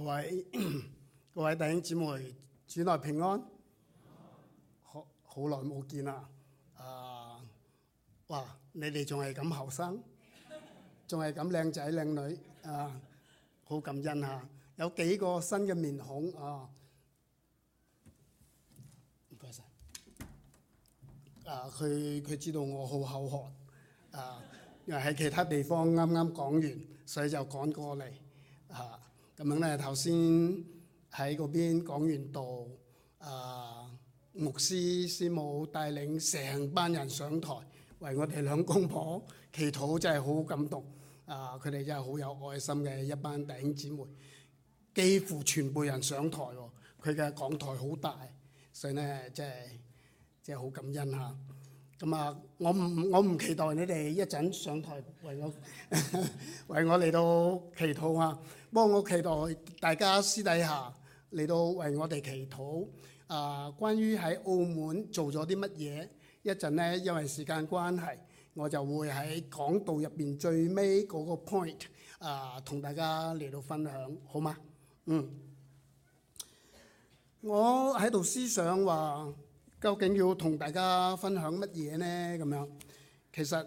各位弟兄姊妹，主內平安。好耐冇見啦！哇！你哋仲係咁後生，仲係咁靚仔靚女啊！好感恩嚇，有幾個新嘅面孔啊！唔該晒。佢知道我好口渴因為喺其他地方啱啱講完，所以就趕過嚟咁樣咧。頭先喺嗰邊講完道，牧師師母帶領成班人上台為我哋兩公婆祈禱，真係好感動佢哋真係好有愛心嘅一班弟兄姊妹，幾乎全部人上台喎。佢嘅講台好大，所以咧真係好感恩嚇。咁我唔期待你哋一陣上台為我嚟到祈禱啊！不過我期待大家私底下嚟到為我哋祈禱。關於喺澳門做咗啲乜嘢，一陣呢，因為時間關係，我就會喺講道入邊最尾嗰個 point 同大家嚟到分享，好嗎？我喺度思想話，究竟要同大家分享乜嘢呢？咁樣其實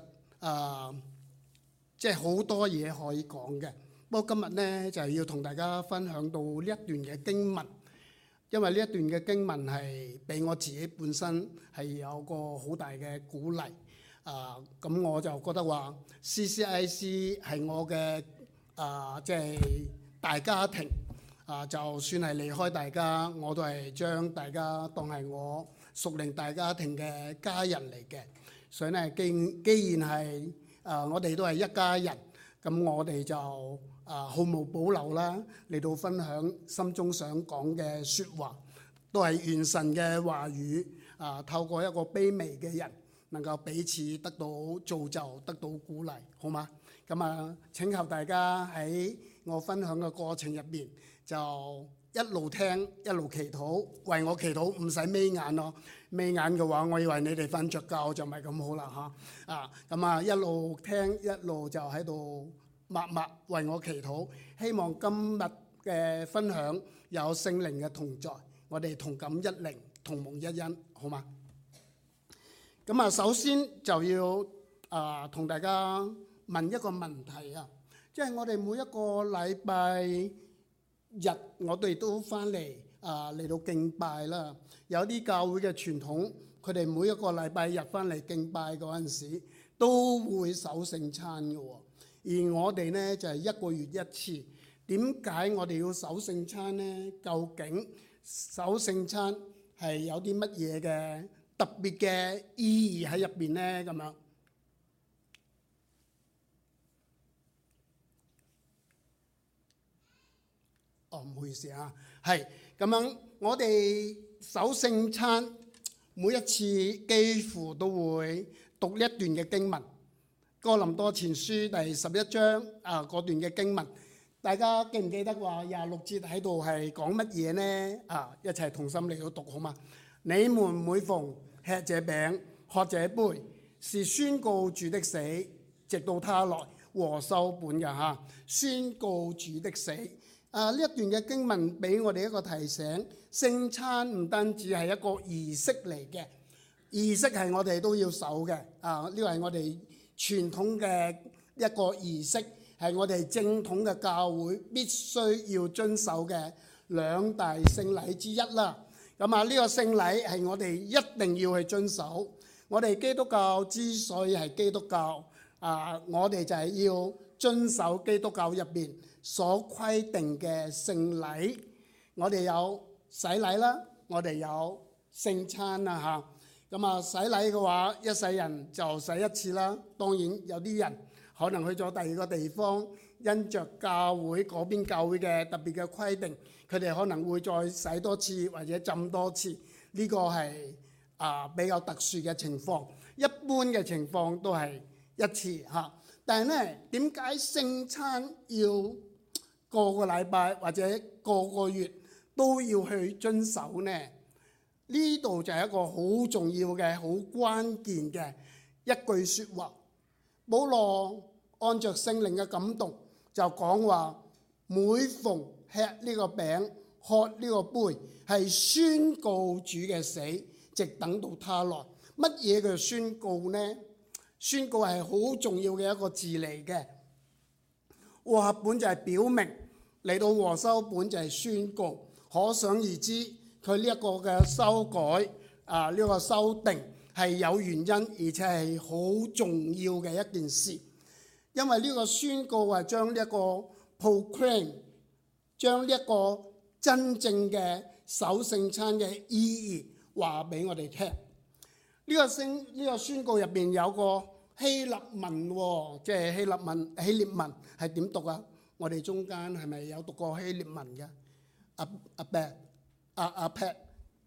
即係好多嘢可以講嘅。不過今日呢，就要同大家分享到呢一段嘅經文。因為呢一段嘅經文係俾我自己本身係有個好大嘅鼓勵咁我就覺得話 CCIC 係我嘅即係大家庭就算係離開大家，我都係將大家當係我屬靈大家庭嘅家人嚟嘅。所以呢，既然係我哋都係一家人，咁我哋就毫無保留啦，嚟到分享心中想講嘅説話，都係願神嘅話語透過一個卑微嘅人，能夠彼此得到造就，得到鼓勵，好嗎？咁請求大家喺我分享嘅過程入邊，就一路聽一路祈禱，為我祈禱，唔使眯眼咯。眯眼嘅話，我以為你哋瞓着覺就唔係咁好啦嚇。一路聽一路就喺度默默為我祈禱，希望今日嘅分享有聖靈嘅同在，我哋同感一靈，同蒙一恩，好嗎？首先就要同大家問一個問題即係我哋每一個禮拜日，我哋都翻嚟嚟到敬拜啦。有啲教會嘅傳統，佢哋每一個禮拜日翻嚟敬拜嗰陣時，都會守聖餐嘅喎。而我哋呢，就係一個月一次。點解我哋要守聖餐呢？究竟守聖餐係有啲乜嘢嘅特別嘅意義喺入邊呢？咁樣唔好意思係咁樣。我哋守聖餐每一次幾乎都會讀一段嘅經文。哥林多前書第11章嗰段嘅經文，大家記唔記得話26節喺度係講乜嘢呢？一齊同心嚟到讀好嗎？你們每逢吃這餅喝這杯，是宣告主的死，直到他來。和修本嘅宣告主的死。呢一段嘅經文俾我哋一個提醒，聖餐唔單止係一個儀式嚟嘅，儀式係我哋都要守嘅。呢個係我哋傳統嘅一個儀式，係我哋正統嘅教會必須要遵守嘅兩大聖禮之一啦。呢個聖禮係我哋一定要去遵守。我哋基督教之所以係基督教，我哋就係要遵守基督教入邊所規定嘅聖禮。我哋有洗禮啦，我哋有聖餐啦洗禮嘅話，一世人就洗一次啦。當然有啲人可能去咗第二個地方，因着教會嗰邊教會嘅特別嘅規定，佢哋可能會再洗多次或者浸多次。呢個係比較特殊嘅情況。一般嘅情況都係一次但係呢，點解聖餐要個個禮拜或者個個月都要去遵守呢？呢度就係一個好重要嘅、好關鍵嘅一句説話。保羅按着聖靈嘅感動就講話， 每逢吃呢個餅、喝呢個杯，係宣告主嘅死，直等到他來。乜嘢嘅宣告呢？宣告係好重要嘅一個字嚟嘅。和合本就係表明，嚟到和修本就係宣告。可想而知，佢呢一個嘅修改呢個修訂係有原因，而且係好重要嘅一件事。因為呢個宣告係將呢一個 proclaim， 將呢一個真正嘅守聖餐嘅意義話俾我哋聽。呢個宣告入邊有個希臘文喎，即係希臘文係點讀啊？我哋中間係咪有讀過希臘文嘅？阿 Pat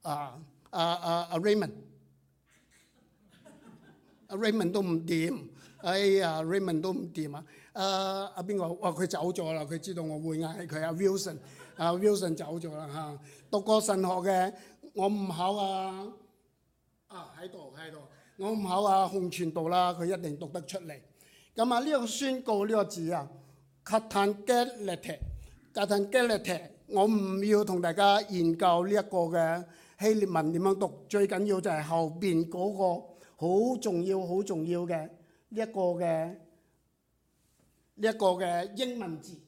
Raymond 都唔掂，哎呀 Raymond 都唔掂啊！阿邊個？哇，佢走咗啦，佢知道我會嗌佢。Wilson 走咗啦嚇。讀過神學嘅，我唔考喺度，我唔考洪傳道啦，佢一定讀得出嚟。咁呢個宣告呢個字啊 ，katangelete， 我唔要同大家研究呢一個嘅希臘文點樣讀，最緊要就係後邊嗰個好重要嘅呢一個嘅英文字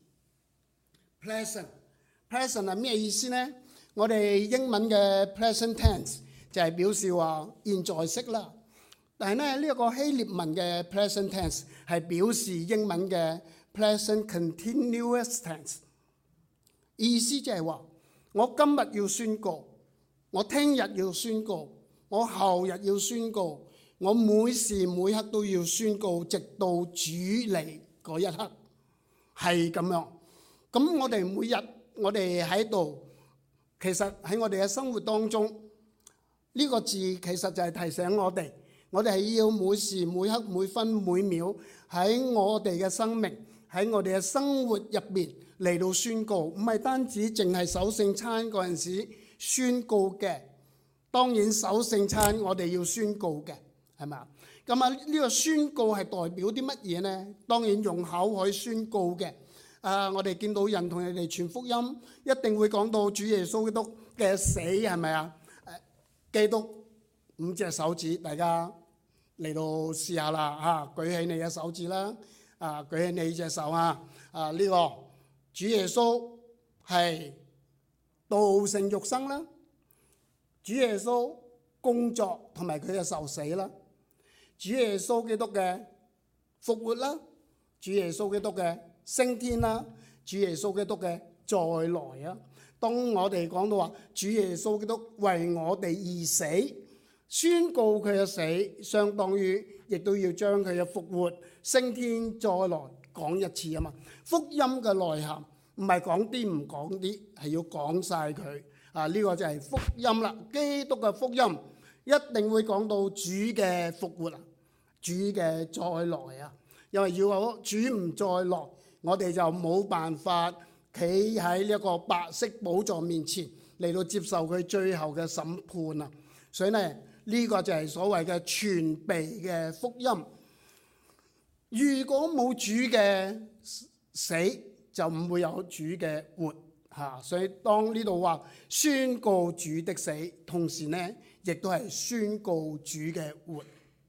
present 係咩意思呢？我哋英文嘅 present tense 就係表示話現在式啦。但係咧呢一個希臘文嘅 present tense 係表示英文嘅 present continuous tense， 意思就係話我今日要宣告，我聽日要宣告，我後日要宣告，我每時每刻都要宣告，直到主嚟嗰一刻，係咁樣。咁我哋每日我哋喺度，其實喺我哋嘅生活當中，呢個字其實就係提醒我哋係要每時每刻每分每秒喺我哋嘅生命，喺我哋嘅生活入邊嚟到宣告，唔係單止淨係守聖餐嗰陣時宣告嘅。當然守聖餐我哋要宣告嘅，係咪啊？咁呢個宣告係代表啲乜嘢呢？當然用口去宣告嘅。我哋見到人同人哋傳福音，一定會講到主耶穌基督嘅死，係咪啊？基督5隻手指，大家嚟到試下啦嚇，舉起你嘅手指啦，舉起你隻手啊！呢個主耶穌係道成肉身啦，主耶穌工作同埋佢嘅受死啦，主耶穌基督嘅復活啦，主耶穌基督嘅升天啦，主耶穌基督嘅再來啊！當我哋講到話主耶穌基督為我哋而死，宣告佢嘅死，相當於亦都要將佢嘅復活、升天再來講一次啊嘛！福音嘅內涵唔係講啲唔講啲，係要講晒佢呢個就係福音啦。基督嘅福音一定會講到主嘅復活啊，主嘅再來啊！因為如果主唔再來，我哋就冇辦法企喺呢一個白色寶座面前嚟到接受佢最後嘅審判啊！所以呢，呢個就係所謂嘅全備嘅福音。如果冇主嘅死，就唔會有主嘅活嚇。所以當呢度話宣告主的死，同時呢亦都係宣告主嘅活。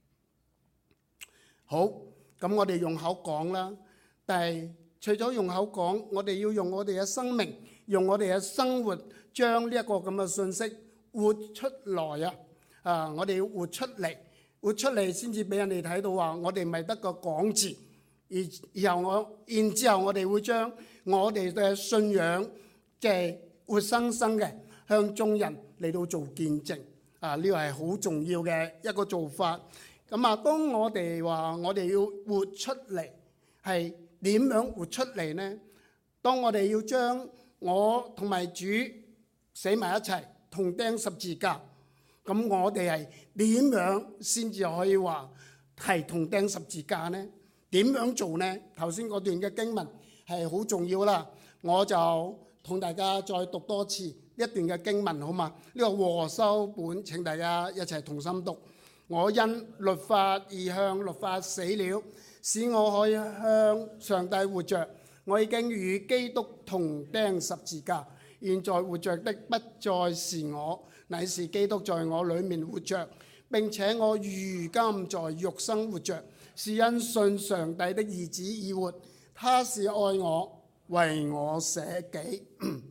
好，咁我哋用口講啦，但係除咗用口講，我哋要用我哋嘅生命，用我哋嘅生活，將呢一個咁嘅信息活出來啊！我哋要活出嚟先至俾人哋睇到話，我哋唔係得個講字，然之後我哋會將我哋嘅信仰即係活生生嘅向眾人嚟到做見證啊！呢個係好重要嘅一個做法。咁當我哋話我哋要活出嚟，係點樣活出嚟呢？當我哋要將我同埋主死埋一齊，同釘十字架，咁我哋係點樣先至可以話係同釘十字架呢？點樣做呢？頭先嗰段嘅經文係好重要啦，我就同大家再讀多次一段嘅經文好嘛？呢個和修本請大家一齊同心讀。我因律法而向律法死了，使我可以向上帝活着。 我已經與基督同釘十字架，現在活着的不再是我，乃是基督在我裡面活着。並且我如今在肉身活着，是因信上帝的兒子而活。他是愛我，為我捨己。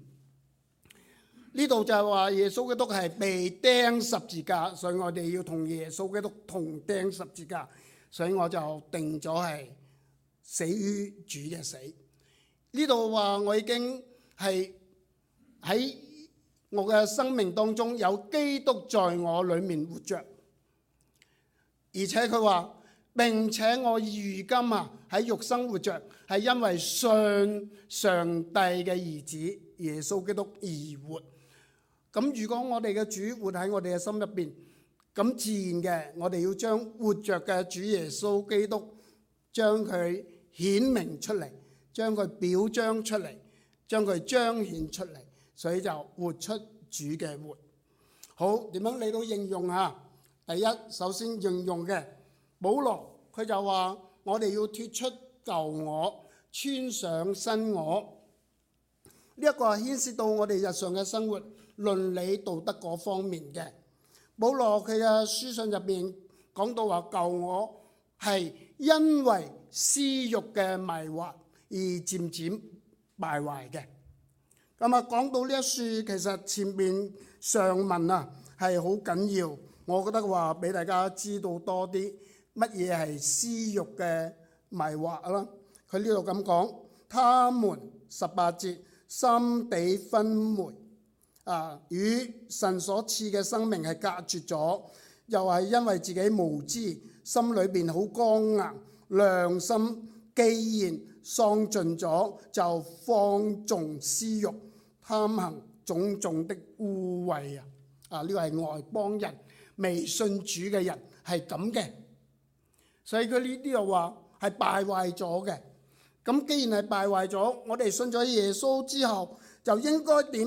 呢度就係話耶穌基督係被釘十字架，所以我哋要同耶穌基督同釘十字架。所以我就定咗係死於主嘅死。呢度話我已經係喺我嘅生命當中有基督在我裡面活着，而且佢話並且我如今喺肉身活着，係因為信上帝嘅兒子耶穌基督而活。咁如果我哋嘅主活喺我哋嘅心入邊，咁自然嘅我哋要將活着嘅主耶穌基督將佢顯明出嚟，將佢表彰出嚟，將佢彰顯出嚟，所以就活出主嘅活。好，點樣嚟到應用啊？第一，首先應用嘅保羅佢就話我哋要脫出舊我，穿上新我。呢一個係牽涉到我哋日常嘅生活倫理道德嗰方面嘅。保羅佢嘅書信入邊講到話舊我係因為私欲嘅迷惑而漸漸敗壞嘅。咁講到呢一書，其實前面上文係好緊要，我覺得話俾大家知道多啲乜嘢係私欲嘅迷惑啦。佢呢度咁講，他們18節心地昏昧，與神所賜嘅生命係隔絕咗，又係因為自己無知，心裏邊好剛硬，良心既然喪盡咗，就放縱私欲，貪行種種的污穢呢個係外邦人未信主嘅人係咁嘅，所以佢呢啲又話係敗壞咗嘅。咁既然係敗壞咗，我哋信咗耶穌之後就應該點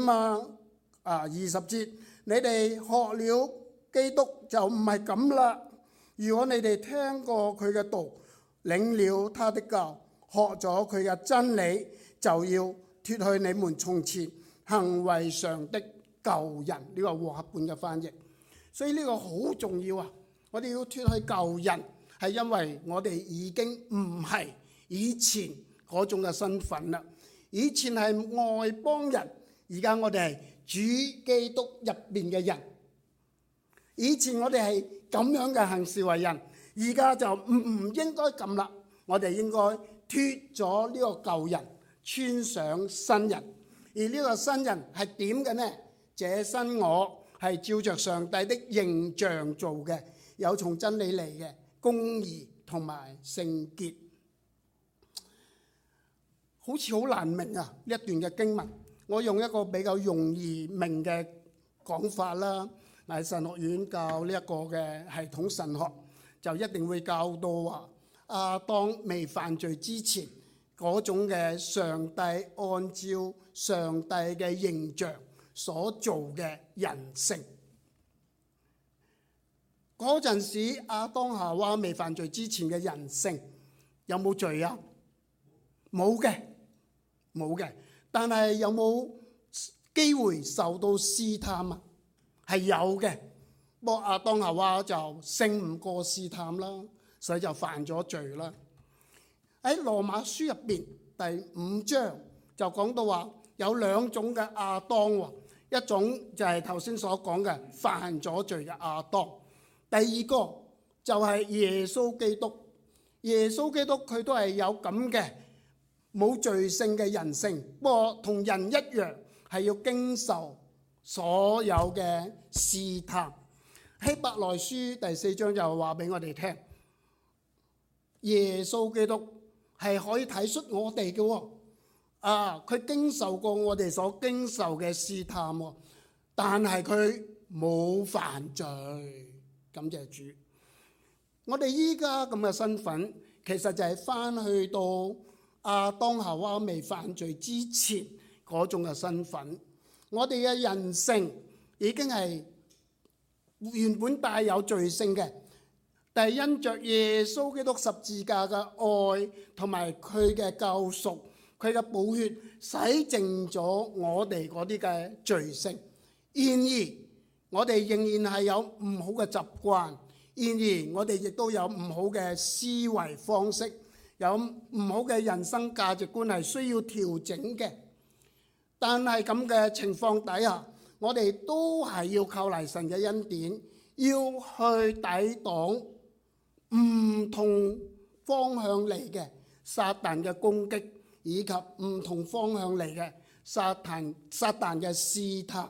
20節，你哋學了基督就唔係咁啦。如果你哋聽過佢嘅道，領了他的教，學咗佢嘅真理，就要脫去你們從前行為上的舊人。呢個和合本嘅翻譯，所以呢個好重要啊！我哋要脫去舊人，係因為我哋已經唔係以前嗰種嘅身份啦。以前係外邦人，而家我哋係主基督入邊嘅人。以前我哋係咁樣嘅行事為人，而家就唔應該咁啦。我哋應該脫咗呢個舊人，穿上新人。而呢個新人係點嘅呢？這新我係照着上帝的形象做嘅，有從真理嚟嘅公義同埋聖潔。好似好難明呢一段嘅經文。我用一個比較容易明嘅講法啦。喺神學院教呢一個嘅系統神學，就一定會教到話亞當未犯罪之前嗰種嘅上帝按照上帝嘅形象所做嘅人性。嗰陣時亞當夏娃未犯罪之前嘅人性有冇罪啊？冇嘅，冇嘅。但係有冇機會受到試探啊？係有嘅。不過亞當夏娃就勝唔過試探啦，所以就犯咗罪啦。喺羅馬書入邊第5章就講到話有兩種嘅亞當喎，一種就係頭先所講嘅犯咗罪嘅亞當，第二個就係耶穌基督。耶穌基督佢都係有咁嘅冇罪性嘅人性，不過同人一樣係要經受所有嘅試探。希伯來書第4章就話俾我哋聽，耶穌基督係可以體恤我哋嘅，佢經受過我哋所經受嘅試探，但係佢冇犯罪，感謝主。我哋依家咁嘅身份，其實就係翻去到亞當夏娃未犯罪之前嗰種嘅身份。我哋嘅人性已經係原本帶有罪性嘅，但係因着耶穌基督十字架嘅愛同埋佢嘅救贖， 佢嘅寶血洗淨咗我哋嗰啲嘅罪性。然而我哋仍然係有唔好嘅習慣，然而我哋亦都有唔好嘅思維方式，有唔好嘅人生價值觀係需要調整嘅。但係咁嘅情況底下，我哋都係要靠賴神嘅恩典，要去抵擋唔同方向嚟嘅撒旦嘅攻擊，以及唔同方向嚟嘅撒旦嘅試探。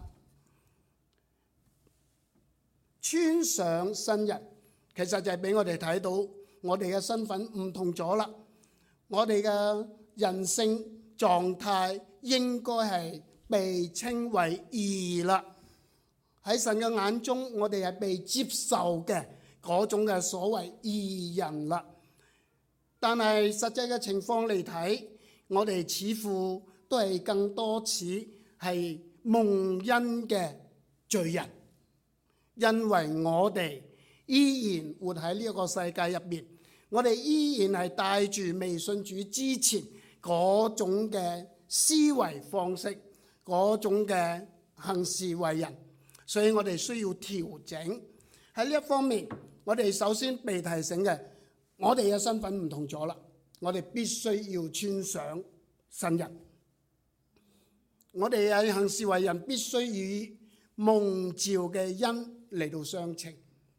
穿上新人，其實就係俾我哋睇到我哋嘅身份唔同咗啦。我哋嘅人性狀態應該係被稱為義啦。喺神嘅眼中，我哋係被接受嘅嗰種嘅所謂義人啦。但係實際嘅情況嚟睇，我哋似乎都係更多似係蒙恩嘅罪人。因為我哋依然活喺呢一個世界入面，我哋依然係帶住未信主之前嗰種嘅思維方式，嗰種嘅行事為人，所以我哋需要調整。喺呢一方面，我哋首先被提醒嘅，我哋嘅身份唔同咗啦，我哋必須要穿上新人。我哋喺行事為人必須與蒙召嘅恩嚟到相稱，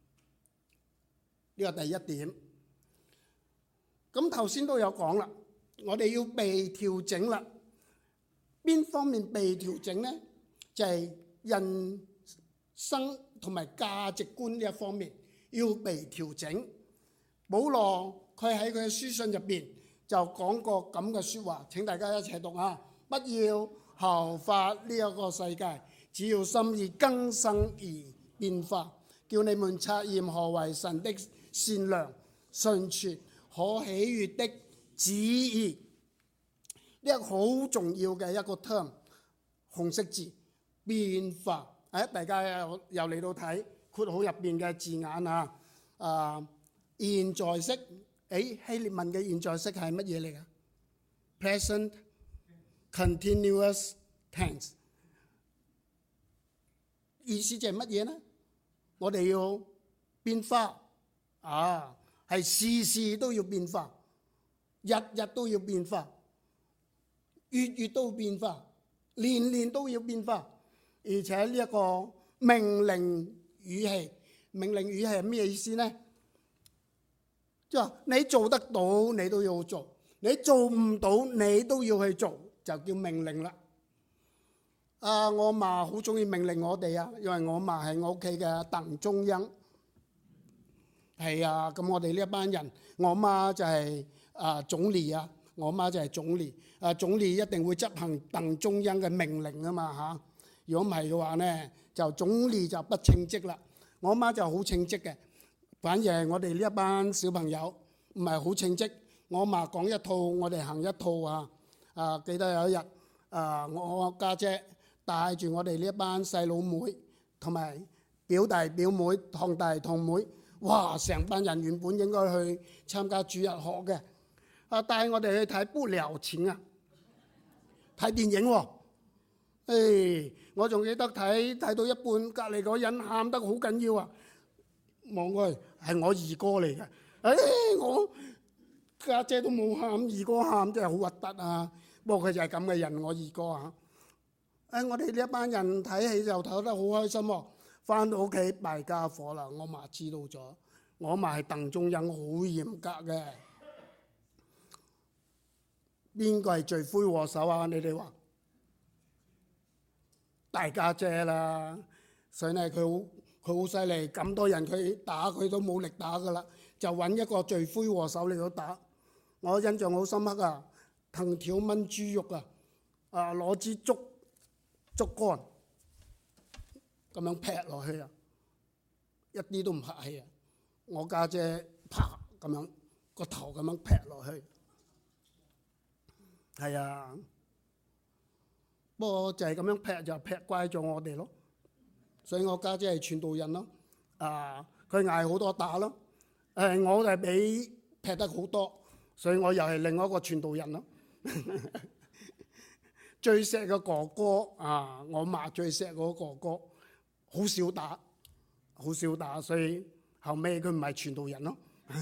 呢個第一點。咁頭先都有講啦，我哋要被調整啦。邊方面被調整呢？就係人生同埋價值觀呢一方面要被調整。保羅佢喺佢嘅書信入邊就講過咁嘅説話，請大家一齊讀啊！不要效法呢一個世界，只要心意更新而變化，叫你們察驗何為神的善良、純全、可喜悅的旨意。呢一個好重要嘅一個 term， 紅色字變化。大家又嚟到睇括號入邊嘅字眼啊。現在式，希臘文嘅現在式係乜嘢嚟㗎？ Present continuous tense。意思就係乜嘢呢？我哋要變化係事事都要變化，日日都要變化，月月都要變化，年年都要變化。而且呢一個命令語氣，命令語氣係咩意思呢？即係話你做得到你都要做，你做唔到你都要去做，就叫命令啦。我嫲好中意命令我哋啊，因為我嫲係我屋企嘅鄧中央。係啊，咁我哋呢一班人，我媽就係總理啊，我媽就係總理。總理一定會執行鄧中央嘅命令啊嘛嚇。如果唔係嘅話呢，就總理就不稱職啦。我媽就好稱職嘅，反而係我哋呢一班小朋友唔係好稱職。我嫲講一套，我哋行一套啊。記得有一日我家姐帶住我哋呢一班細佬妹同埋表弟表妹、堂弟堂妹，哇！成班人原本應該去參加主日學嘅，帶我哋去睇不了情啊，睇電影喎。我仲記得睇到一半，隔離嗰人喊得好緊要啊！望過去係我二哥嚟嘅，我家姐都冇喊，二哥喊真係好核突啊！不過佢就係咁嘅人，我二哥啊。我哋呢一班人睇戲就睇得好開心喎。翻到屋企敗家伙啦！我嫲知道咗，我嫲係鄧中央，好嚴格嘅。邊個係罪魁禍首啊？你哋話大家姐啦，所以呢佢好犀利，咁多人佢打佢都冇力打噶啦，就揾一個罪魁禍首嚟到打。我印象好深刻啊，藤條炆豬肉攞支竹竿咁樣劈落去啊，一啲都唔客氣啊！我家姐啪咁樣個頭咁樣劈落去，係啊。不過就係咁樣劈就劈乖咗我哋咯，所以我家姐係傳道人咯。佢捱好多打咯，我就係比劈得好多，所以我又係另外一個傳道人咯。 最錫嘅哥哥啊，我嫲最錫嗰個哥哥，好少打，好少打，所以後尾佢唔係傳道人咯。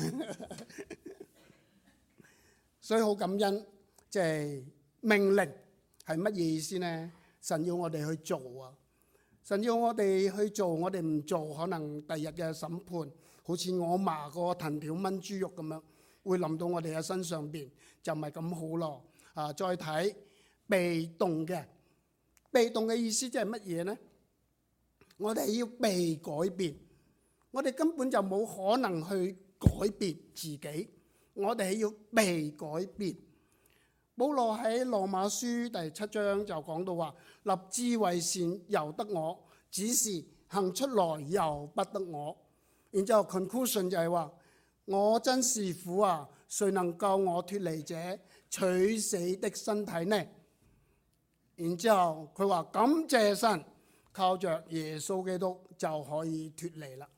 所以好感恩，即係命令係乜嘢意思呢？神要我哋去做啊！神要我哋去做，我哋唔做，可能第日嘅審判，好似我嫲個藤條炆豬肉咁樣，會臨到我哋嘅身上邊，就唔係咁好咯。啊，再睇被動嘅，被動嘅意思即係乜嘢呢？我哋要被改變，我哋根本就冇可能去改變自己，我哋係要被改變。保羅喺羅馬書第7章就講到話，立志為善由得我，只是行出來由不得我。然之後 conclusion 就係話，我真是苦啊，誰能救我脱離這取死的身體呢？然之後佢話，感謝神，靠着耶穌基督就可以脱離啦。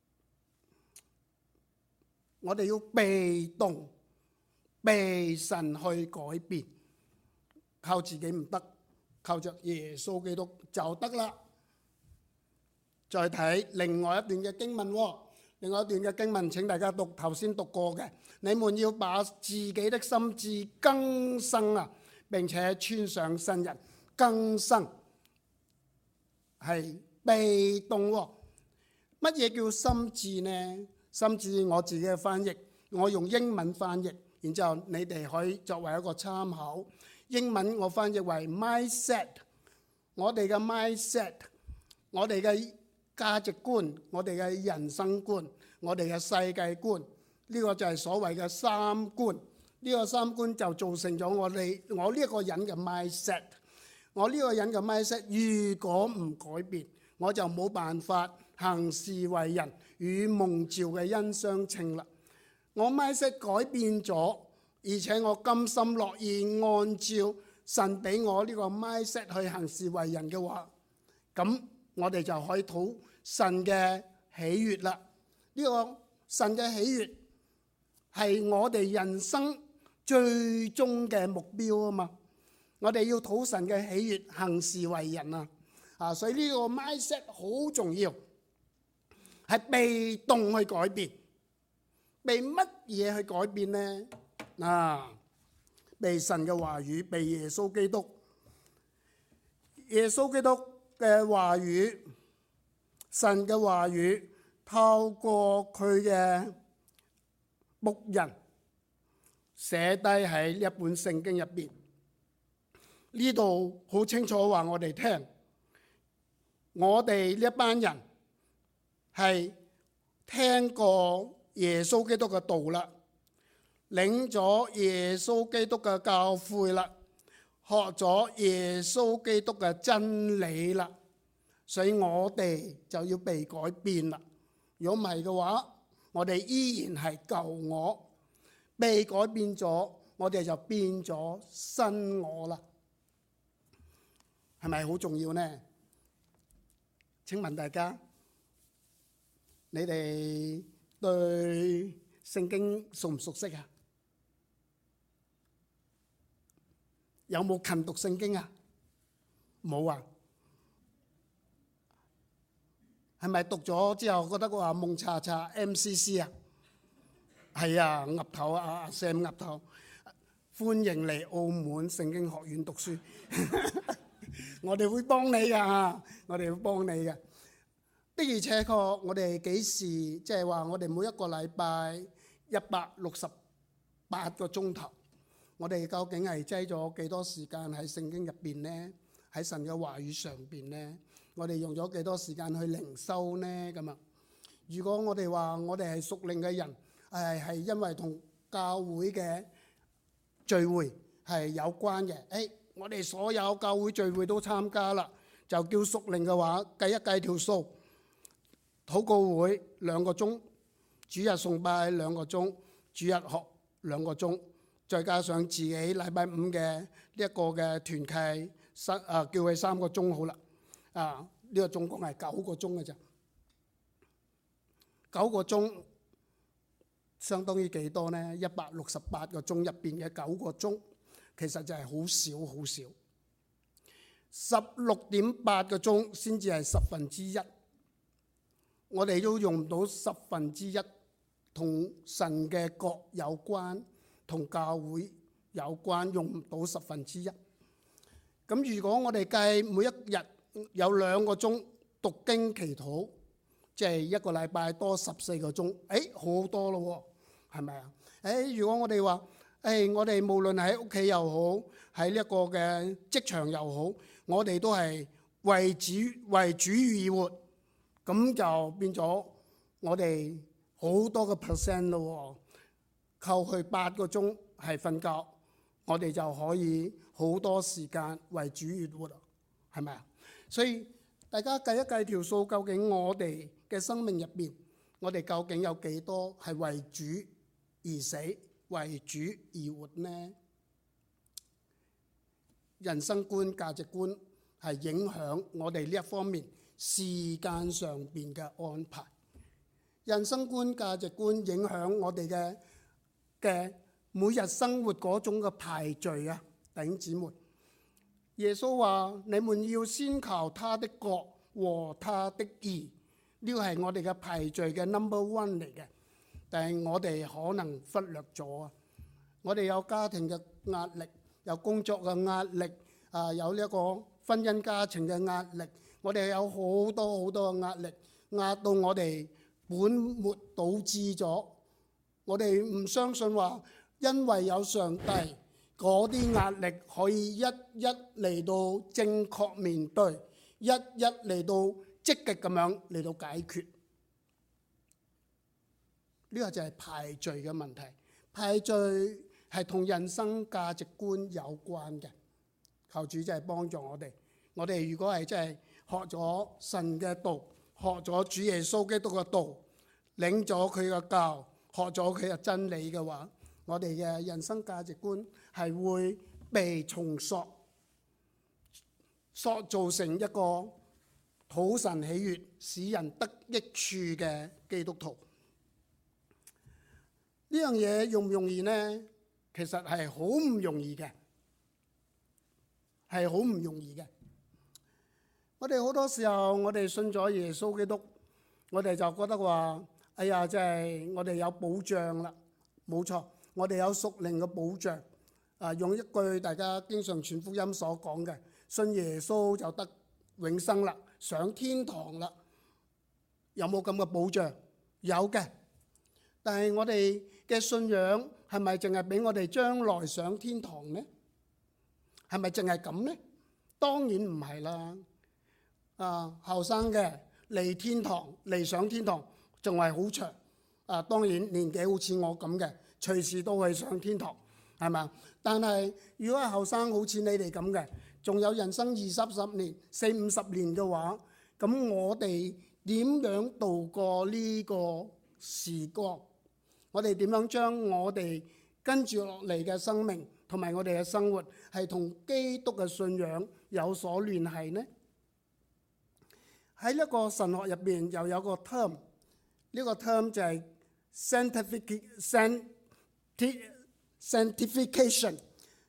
我哋要被動，被神去改變，靠自己唔得，靠着耶穌基督就得啦。再睇另外一段嘅經文，另外一段嘅經文請大家讀頭先讀過嘅，你們要把自己的心志更新啊，並且穿上新人。更新係被動，乜嘢叫心志呢？心志我自己嘅翻譯，我用英文翻譯，然之後你哋可以作為一個參考。英文我翻譯為 mindset， 我哋嘅 mindset， 我哋嘅價值觀，我哋嘅人生觀，我哋嘅世界觀，呢個就係所謂嘅三觀。呢個三觀就造成咗我呢一個人嘅 mindset。我呢個人嘅 mindset 如果唔改變，我就冇辦法行事為人，與蒙召嘅恩相稱啦。我 mindset 改變咗，而且我甘心樂意按照神俾我呢個 mindset 去行事為人嘅話，咁我哋就可以討神嘅喜悅啦。呢個神嘅喜悅係我哋人生最終嘅目標啊嘛。我哋要討神嘅喜悅，行事為人啊！所以呢個 mindset 好重要，係被動去改變。被乜嘢去改變呢？被神嘅話語，被耶穌基督。耶穌基督嘅話語，神嘅話語，透過佢嘅牧人寫低喺一本聖經入邊。呢度好清楚話我哋聽，我哋呢一班人係聽過耶穌基督嘅道啦，領咗耶穌基督嘅教誨啦，學咗耶穌基督嘅真理啦，所以我哋就要被改變啦。如果唔係嘅話，我哋依然係舊我，被改變咗，我哋就變咗新我啦。係咪好重要呢？請問大家，你哋對聖經熟唔熟悉啊？有冇勤讀聖經啊？冇啊？係咪讀咗之後覺得話蒙查查 MCC 啊？係啊，岌頭啊，Sam 岌頭，歡迎嚟澳門聖經學院讀書。我哋會幫你噶，我哋會幫你嘅。的而且確，我哋幾時即係話我哋每一個禮拜168個鐘頭，我哋究竟係擠咗幾多時間喺聖經入邊呢？喺神嘅話語上邊呢？我哋用咗幾多時間去靈修呢？咁啊，如果我哋話我哋係屬靈嘅人，係因為同教會嘅聚會係有關嘅，我哋所有教會聚會都參加啦，就叫屬靈嘅話，計一計條數，禱告會2個鐘，主日崇拜2個鐘，主日學2個鐘，再加上自己禮拜5嘅呢一個嘅團契，叫佢3個鐘好啦。呢個總共係9個鐘嘅咋，9個鐘相當於幾多呢？168個鐘入邊嘅9個鐘。其實就係好少好少， 16.8個鐘先至係1/10，我哋都用唔到1/10，同神嘅國有關，同教會有關，用唔到1/10。咁如果我哋計每一日有2個鐘讀經祈禱，即係一個禮拜多14個鐘，好多咯喎，係咪啊？如果我哋話，我哋無論喺屋企又好，喺呢一個嘅職場又好，我哋都係為主而活，咁就變咗我哋好多個 percent 咯喎，扣去8個鐘係瞓覺，我哋就可以好多時間為主而活，係咪啊？所以大家計一計條數，究竟我哋嘅生命入邊，我哋究竟有幾多係為主而死，為主而活呢？人生觀、價值觀係影響我哋呢一方面時間上邊嘅安排。人生觀、價值觀影響我哋嘅每日生活嗰種嘅排序啊，弟兄姊妹。耶穌話：你們要先求他的國和他的義，呢個係我哋嘅排序嘅 number one 嚟嘅。但係我哋可能忽略咗啊！我哋有家庭嘅壓力，有工作嘅壓力，有呢一個婚姻家庭嘅壓力，我哋有好多好多嘅壓力，壓到我哋本末倒置咗。我哋唔相信話，因為有上帝，嗰啲壓力可以一一嚟到正確面對，一一嚟到積極咁樣嚟到解決。呢個就係排序嘅問題。排序係同人生價值觀有關嘅。求主真係幫助我哋。我哋如果係真係學咗神嘅道，學咗主耶穌基督嘅道，領咗佢嘅教，學咗佢嘅真理嘅話，我哋嘅人生價值觀係會被重塑造成一個討神喜悅、使人得益處嘅基督徒。呢樣嘢容唔容易呢？其實係好唔容易嘅，係好唔容易嘅。我哋好多時候，我哋信咗耶穌基督，我哋就覺得話：哎呀，真係我哋有保障啦。冇錯，我哋有屬靈嘅保障。用一句大家經常傳福音所講嘅：信耶穌就得永生啦，上天堂啦。有冇咁嘅保障？有嘅。但係我哋嘅信仰係咪淨係俾我哋將來上天堂呢？係咪淨係咁呢？當然唔係啦。後生嘅離天堂、離上天堂仲係好長。當然年紀好似我咁嘅，隨時都係上天堂，係嘛？但係如果係後生好似你哋咁嘅，仲有人生20-30年、40-50年嘅話，咁我哋點樣度過呢個時光？我哋點樣將我哋跟住落嚟嘅生命同埋我哋嘅生活係同基督嘅信仰有所聯繫呢？喺一個神學入邊又有個 term， 呢個 term 就係 sanctification，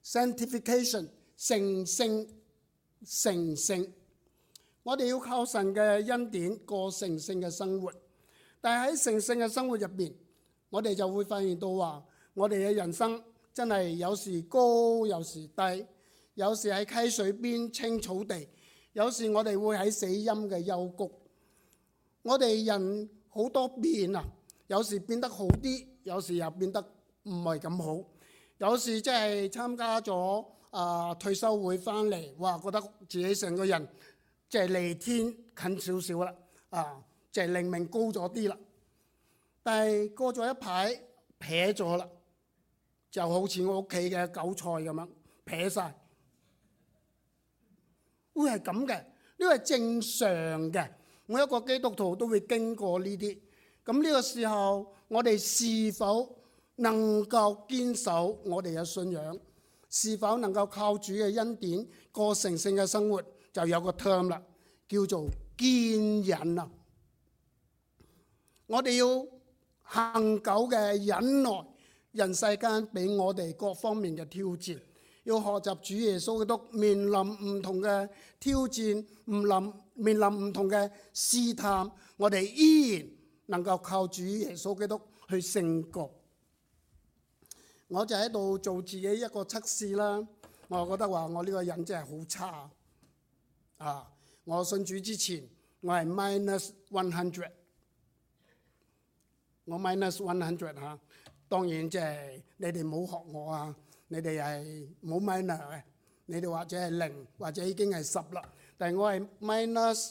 成聖。我哋要靠神嘅恩典過成聖嘅生活，但係喺成聖嘅生活入邊，我哋就會發現到話，我哋嘅人生真係有時高有時低，有時喺溪水邊青草地，有時我哋會喺死蔭嘅幽谷。我哋人好多變啊，有時變得好啲，有時又變得唔係咁好。有時即係參加咗退休會翻嚟，哇，覺得自己成個人即係離天近少少啦，即係靈命高咗啲啦。但係過咗一排撇咗啦，就好似我屋企嘅韭菜咁樣撇晒，會係咁嘅，呢個係正常嘅。每一個基督徒都會經過呢啲。咁呢個時候，我哋是否能夠堅守我哋嘅信仰？是否能夠靠主嘅恩典過成聖嘅生活？就有個 term 啦，叫做堅忍啊！我哋要恒久嘅忍耐，人世間俾我哋各方面嘅挑戰， 要學習主耶穌基督面臨唔同嘅挑戰，面臨唔同嘅試探，我哋依然能夠靠主耶穌基督去勝過。我就喺度做自己一個測試啦。我覺得話我呢個人真係好差啊！我信主之前，我係 -100，我 -100嚇。當然即係你哋冇學我啊，你哋係冇 minus 嘅，你哋或者係0，或者已經係10啦。但係我係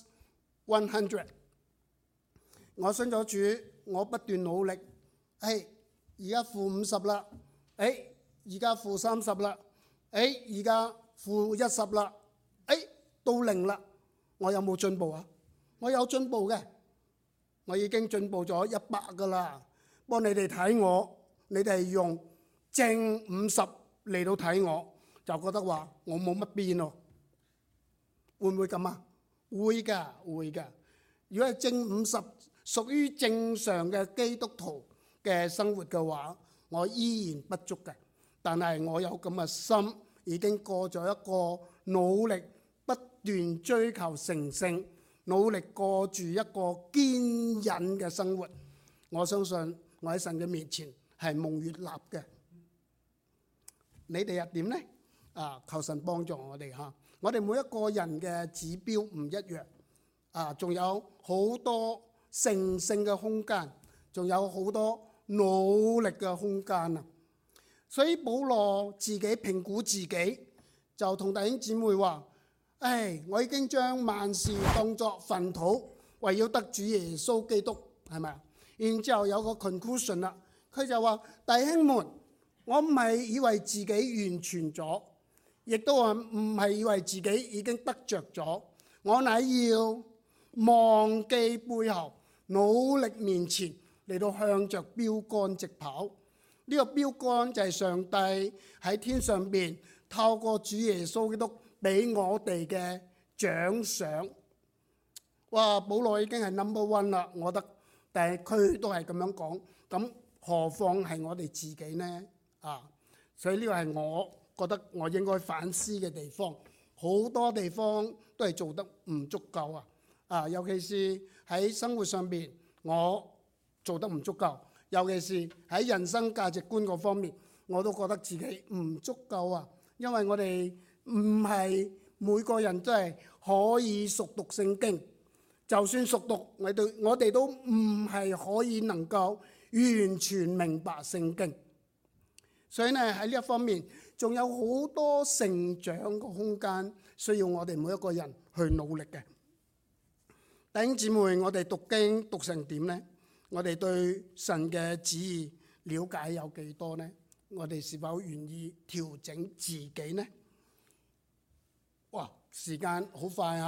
-100。我信咗主，我不斷努力。而家-50啦，而家-30啦，而家-10啦，到0啦。我有冇進步啊？我有進步嘅，我已經進步咗100噶啦。幫你哋睇我，你哋係用正50嚟到睇我，就覺得話我冇乜變咯。會唔會咁啊？會㗎，會㗎。如果係正50屬於正常嘅基督徒嘅生活嘅話，我依然不足嘅。但係我有咁嘅心，已經過咗一個努力不斷追求成聖，努力過住一個堅忍嘅生活。我相信我喺神嘅面前係蒙悅納嘅。你哋又點呢？求神幫助我哋嚇。我哋每一個人嘅指標唔一樣，仲有好多成聖嘅空間，仲有好多努力嘅空間啊！所以保羅自己評估自己，就同弟兄姊妹話：我已經將萬事當作糞土，為要得主耶穌基督，係咪啊？然之後有個 conclusion 啦，佢就話：弟兄們，我唔係以為自己完全咗，亦都話唔係以為自己已經得着咗，我乃要忘記背後，努力面前，嚟到向着標杆直跑。呢個標杆就係上帝喺天上邊透過主耶穌基督俾我哋嘅獎賞。哇！保羅已經係 No.1 啦，我覺得，但係佢都係咁樣講，咁何況係我哋自己呢？所以呢個係我覺得我應該反思嘅地方。好多地方都係做得唔足夠尤其是喺生活上邊，我做得唔足夠。尤其是喺人生價值觀嗰方面，我都覺得自己唔足夠因為我哋唔係每個人都係可以熟讀聖經，就算熟讀，我哋都唔係可以能夠完全明白聖經。所以呢，喺呢一方面，仲有好多成長嘅空間，需要我哋每一個人去努力嘅。弟兄姊妹，我哋讀經讀成點呢？我哋對神嘅旨意了解有幾多呢？我哋是否願意調整自己呢？哇！時間好快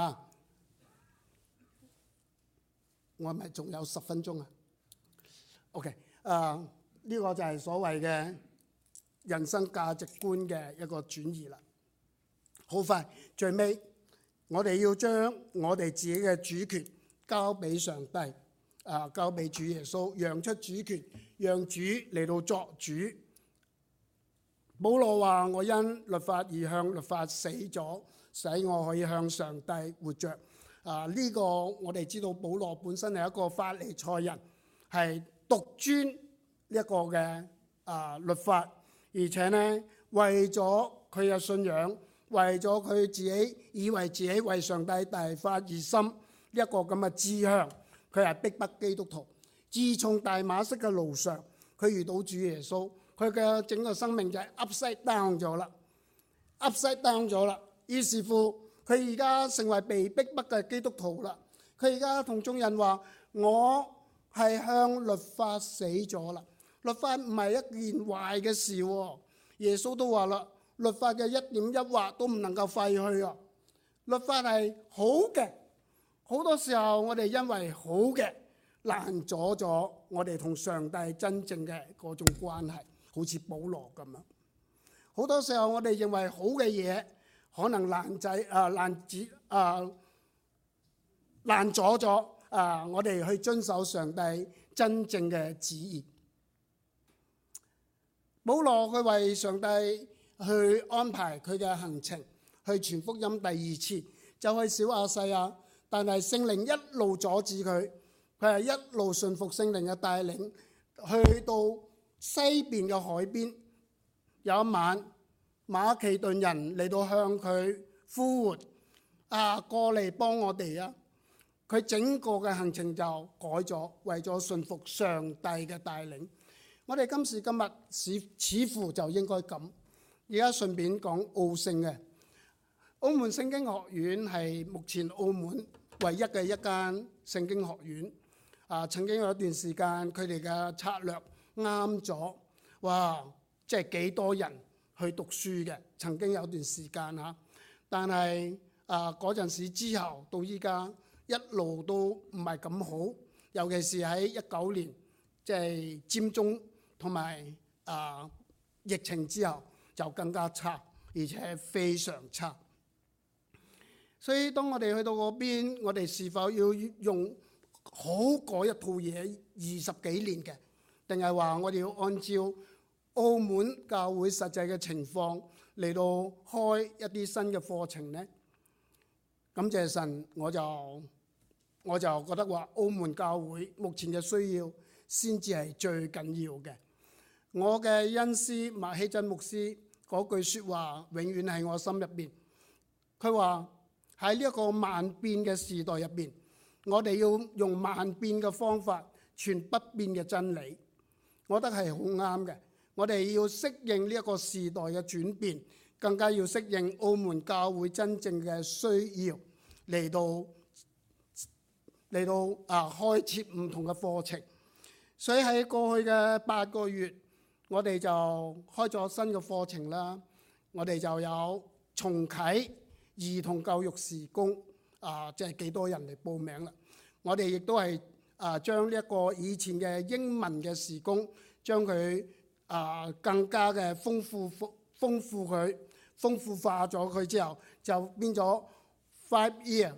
我係咪仲有10分鐘？OK， 呢個就係所謂嘅人生價值觀嘅一個轉移啦。好快，最尾我哋要將我哋自己嘅主權交俾上帝。交俾主耶穌，讓出主權，讓主嚟到作主。保羅話：我因律法而向律法死咗，使我可以向上帝活着。呢個我哋知道，保羅本身係一個法利賽人，係獨尊一個嘅律法，而且呢，為咗佢嘅信仰，為咗佢自己以為自己為上帝大發熱心一個咁嘅志向。佢係逼迫基督徒。自從大馬色嘅路上，佢遇到主耶穌，佢嘅整個生命就係 upside down 咗啦，upside down 咗啦。於是乎，佢而家成為被逼迫嘅基督徒啦。佢而家同眾人話：我係向律法死咗啦。律法唔係一件壞嘅事耶穌都話啦，律法嘅一點一畫都唔能夠廢去律法係好嘅。好多時候我哋因為好嘅攔阻咗我哋同上帝真正嘅嗰種關係，好似保羅咁樣。好多時候我哋認為好嘅嘢可能攔阻咗我哋去遵守上帝真正嘅旨意。保羅佢為上帝去安排佢嘅行程，去傳福音第二次，就去小亞細亞。但係聖靈一路阻止佢，佢係一路順服聖靈嘅帶領，去到西邊嘅海邊。有一晚，馬其頓人嚟到向佢呼喚：過嚟幫我哋啊！佢整個嘅行程就改咗，為咗順服上帝嘅帶領。我哋今時今日似乎就應該咁。而家順便講澳聖嘅澳門聖經學院係目前澳門唯一嘅一間聖經學院。曾經有一段時間佢哋嘅策略啱咗，哇！即係幾多人去讀書嘅，曾經有段時間嚇。但係嗰陣時之後到依家一路都唔係咁好，尤其是喺19年即係佔中同埋疫情之後就更加差，而且非常差。所以當我哋去到嗰邊，我哋是否要用好嗰一套嘢20幾年嘅，定係話我哋要按照澳門教會實際嘅情況嚟到開一啲新嘅課程呢？感謝神，我就覺得話澳門教會目前嘅需要先至係最緊要嘅。我嘅恩師麥希真牧師嗰句説話永遠喺我心入邊。佢話喺呢一個萬變嘅時代入邊，我哋要用萬變嘅方法傳不變嘅真理。我覺得係好啱嘅。我哋要適應呢一個時代嘅轉變，更加要適應澳門教會真正嘅需要，嚟到開設唔同嘅課程。所以喺過去嘅8個月，我哋就開咗新嘅課程啦。我哋就有重啟兒童教育事工，即係幾多人嚟報名啦。我哋亦都係將呢一個以前嘅英文嘅事工，將佢更加嘅豐富化咗佢之後，就變咗 5 year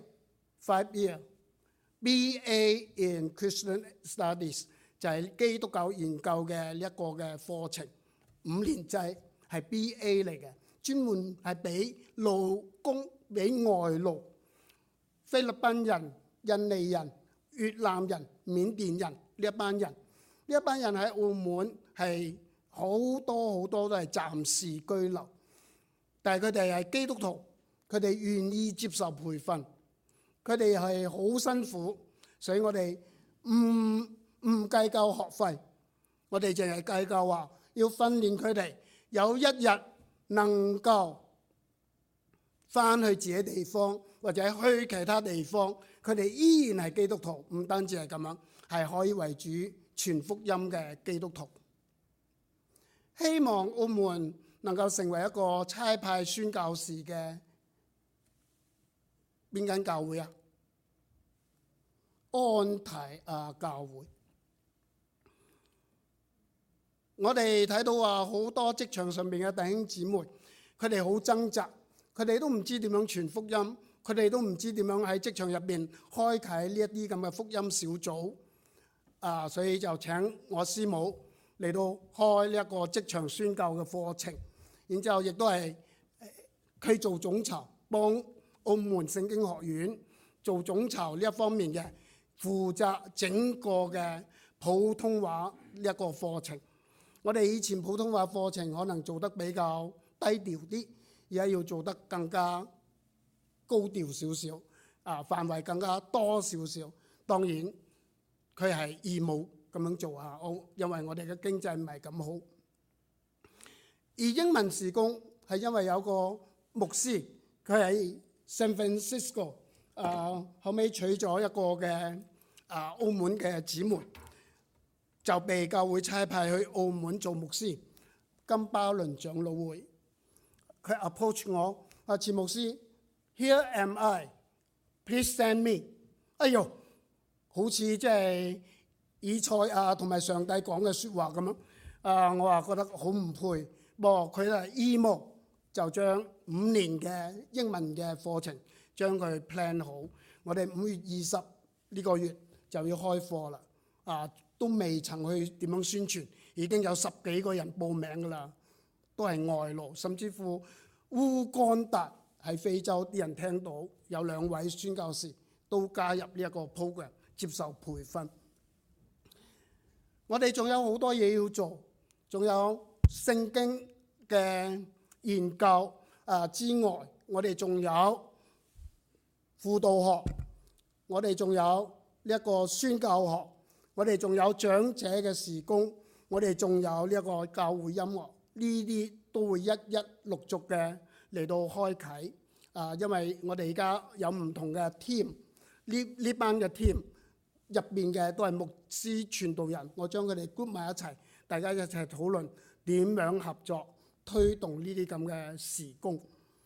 BA in Christian Studies， 就係基督教研究嘅一個嘅課程，5年制係 BA 嚟嘅，專門係俾勞工、俾外勞、菲律賓人、印尼人、越南人、緬甸人呢一班人。呢一班人喺澳門係好多都係暫時居留，但係佢哋係基督徒，佢哋願意接受培訓，佢哋係好辛苦，所以我哋唔計較學費，我哋淨係計較話要訓練佢哋有一日能夠翻去自己地方或者去其他地方，佢哋依然係基督徒，唔單止係咁樣，係可以為主傳福音嘅基督徒。希望澳門能夠成為一個差派宣教士嘅邊間教會啊？安提亞教會。我哋睇到話好多職場上面嘅弟兄姊妹，佢哋好掙扎，佢哋都唔知點樣傳福音，佢哋都唔知點樣喺職場入邊開啓呢一啲咁嘅福音小組。所以就請我師母嚟到開呢一個職場宣教嘅課程，然之後亦都係佢做總籌，幫澳門聖經學院做總籌呢一方面嘅，負責整個嘅普通話呢一個課程。我哋以前普通話課程可能做得比較低調啲，而家要做得更加高調少少，範圍更加多少少。當然佢係義務咁樣做下，因為我哋嘅經濟唔係咁好。而英文事工係因為有個牧師，佢喺 San Francisco， 後尾娶咗一個嘅澳門嘅姊妹，就被教會差派去澳門做牧師。金巴倫長老會，佢 approach 我，錢牧師 ，Here am I，please send me。哎呦，好似即係以賽亞同埋上帝講嘅説話咁樣。我話覺得好唔配。不過佢係義務，就將5年嘅英文嘅課程將佢 plan 好。我哋5月20呢個月就要開課啦。都未曾去點樣宣傳，已經有10幾個人報名㗎啦。 都係外勞，甚至乎烏干達喺非洲啲人聽到有2位宣教士都加入呢一個 program 接受培訓。我哋仲有好多嘢要做，仲有聖經嘅研究之外，我哋仲有輔導學，我哋仲有呢一個宣教學，我哋仲有長者嘅事工，我哋仲有呢一個教會音樂，呢啲都會一一陸續嘅嚟到開啓。因為我哋而家有唔同嘅 team， 呢班嘅 team 入邊嘅都係牧師傳道人，我將佢哋 group 埋一齊，大家一齊討論點樣合作推動呢啲咁嘅事工，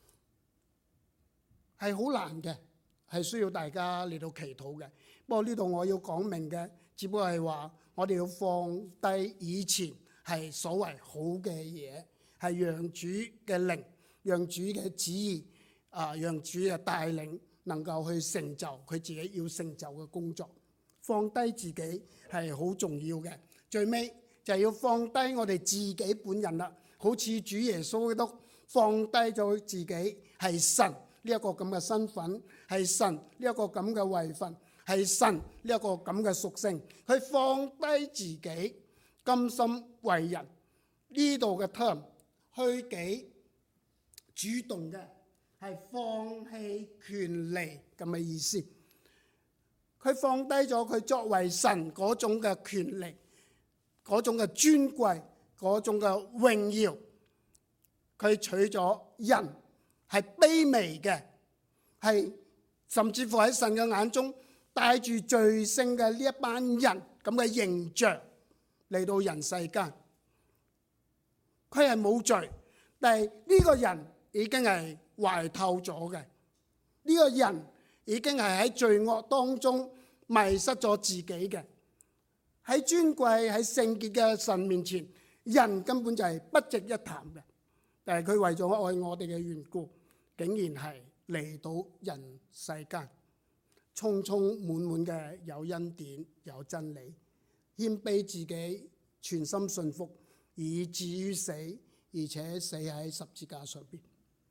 係好難嘅，係需要大家嚟到祈禱嘅。不過呢度我要講明嘅，只不過係話我哋要放低以前係所謂好嘅嘢，係讓主嘅靈、讓主嘅旨意讓主嘅帶領能夠去成就佢自己要成就嘅工作。放低自己係好重要嘅，最尾就係要放低我哋自己本人啦。好似主耶穌都放低咗自己係神呢一個咁嘅身份，係神呢一個咁嘅位份，係神呢一個咁嘅屬性，佢放低自己，甘心為人。呢度嘅 term 虛己主動嘅係放棄權利咁嘅意思。佢放低咗佢作為神嗰種嘅權力，嗰種嘅尊貴，嗰種嘅榮耀，佢取咗人係卑微嘅，係甚至乎喺神嘅眼中帶住罪性嘅呢一班人咁嘅形象嚟到人世間。佢係冇罪，但係呢個人已經係壞透咗嘅，呢個人已經係喺罪惡當中迷失咗自己嘅。喺尊貴喺聖潔嘅神面前，人根本就係不值一談嘅。但係佢為咗愛我哋嘅緣故，竟然係嚟到人世間，充充滿滿嘅有恩典有真理，謙卑自己，全心信服，以至於死，而且死喺十字架上邊，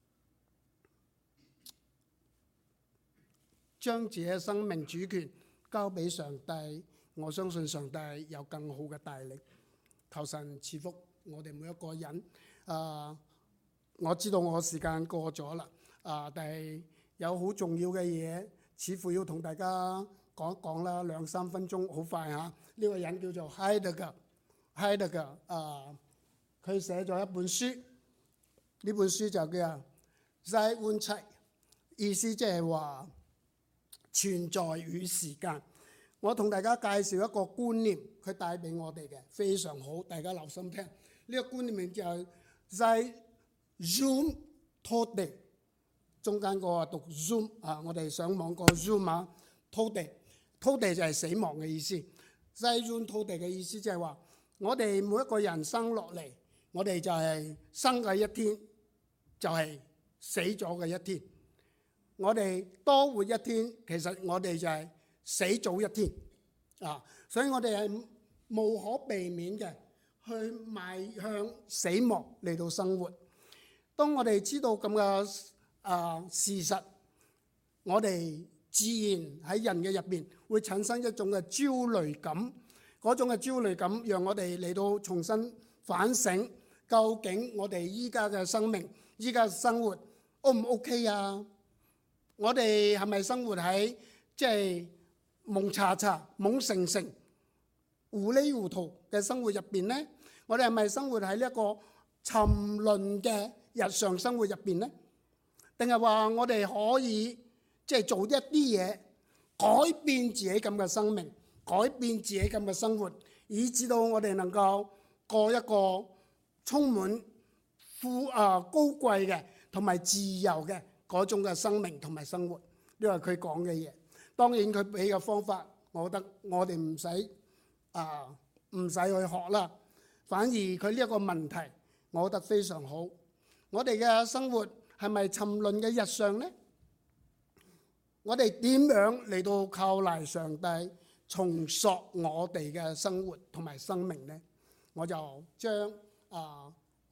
將自己嘅生命主權交俾上帝。我相信上帝有更好嘅帶領，求神賜福我哋每一個人。我知道我時間過咗啦，但係有好重要嘅嘢，似乎要同大家講一講啦，2-3分鐘，好快嚇。呢個人叫做 Heidegger，佢寫咗一本書，呢本書就叫《Zeit und Zeit》，意思即係話存在與時間。我同大家介紹一個觀念，佢帶俾我哋嘅非常好，大家留心聽。呢個觀念名就係 Zeit und Tod， 中間個讀 Zoom 我哋上網個 Zoom Tod 就係死亡嘅意思。Zeit und Tod 嘅意思即係話，我哋每一個人生落嚟，我哋就係生嘅一天，就係死咗嘅一天。我哋多活一天，其實我哋就係死早一天所以我哋係無可避免嘅去邁向死亡嚟到生活。當我哋知道咁嘅事實，我哋自然喺人嘅入邊會產生一種嘅焦慮感。嗰種嘅焦慮感讓我哋嚟到重新反省，究竟我哋依家嘅生命、依家嘅生活 O 唔 OK 啊？我哋係咪生活喺即係蒙查查、懵成成、糊裡糊塗嘅生活入邊呢？我哋係咪生活喺呢一個沉淪嘅日常生活入邊呢？定係話我哋可以即係做一啲嘢，改變自己咁嘅生命，改變自己咁嘅生活，以至到我哋能夠過一個充滿高貴嘅同埋自由嘅嗰種嘅生命同埋生活。呢個係佢講嘅嘢。當然佢俾嘅方法，我覺得我哋唔使去學啦。反而佢呢一個問題，我覺得非常好。我哋嘅生活係咪沉淪嘅日常呢？我哋點樣嚟到靠賴上帝重塑我哋嘅生活同埋生命呢？我就將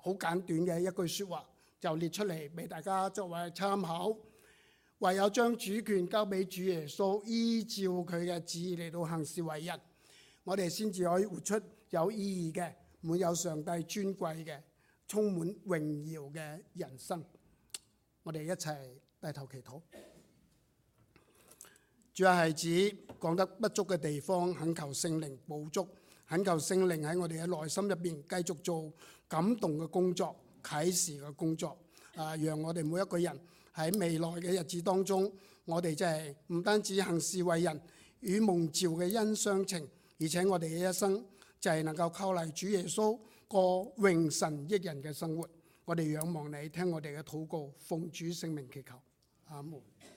好簡短嘅一句說話，就列出嚟俾大家作為參考。唯有將主權交俾主耶穌，依照佢嘅旨意嚟到行事為人，我哋先至可以活出有意義嘅、滿有上帝尊貴嘅、充滿榮耀嘅人生。我哋一齊低頭祈禱。主啊，係指講得不足嘅地方，懇求聖靈補足，懇求聖靈喺我哋嘅內心入邊繼續做感動嘅工作、啟示嘅工作。讓我哋每一個人喺未來嘅日子當中，我哋真係唔單止行事為人，與蒙召嘅恩相稱，而且我哋嘅一生就係能夠靠嚟主耶穌過榮神益人嘅生活。我哋仰望你，聽我哋嘅禱告，奉主聖名祈求，阿門。